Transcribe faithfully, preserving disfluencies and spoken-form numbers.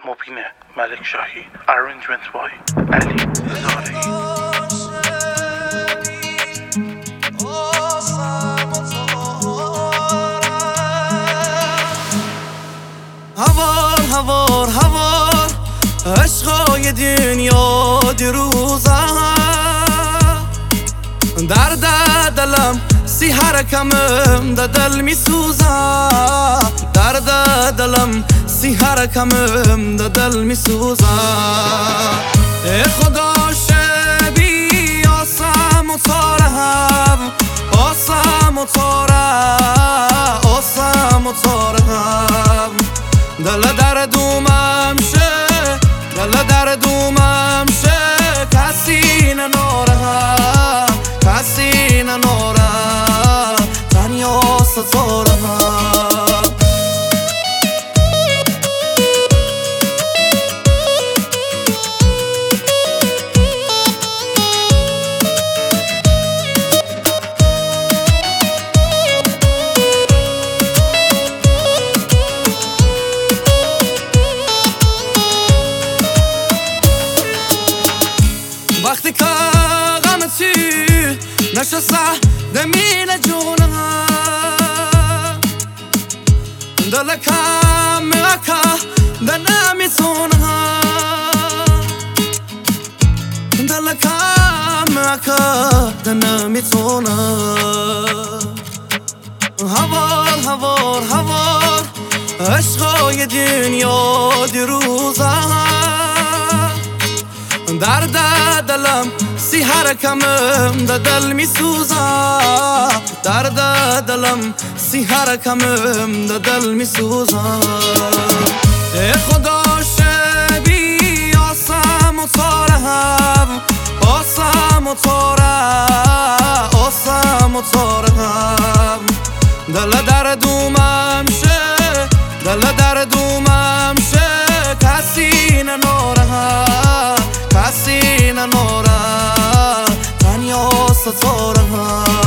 مبین ملک شاهی. Arrangement by علی هزاره‌ای. هوار هوار هوار عشقای دنیا دیروزه درد دلم سی حرکمم د دل می سوزه درد دلم سی حرکمم د دل می سوزه ای خدا شبی آسم و تارم آسم و تارم آسم و تارم دل در دومم شه دل در دومم شه کسی ننوره کسی ننوره تنیا ستاره وقتی که غم تو نشسته دمین جونم دل کم اکا دنمیتونم دل کم اکا دنمیتونم هوار هوار هوار عشقای دنیا دیروزه درد دلم سی حرکمم د دل می سوزه درد دلم سی حرکمم د دل می سوزه ای خدا شبی آسم و تارم آسم و تارم آسم و تارم دل در دومم شه دل در دومم شه کسی ننوره کسی ننوره تنیا ستاره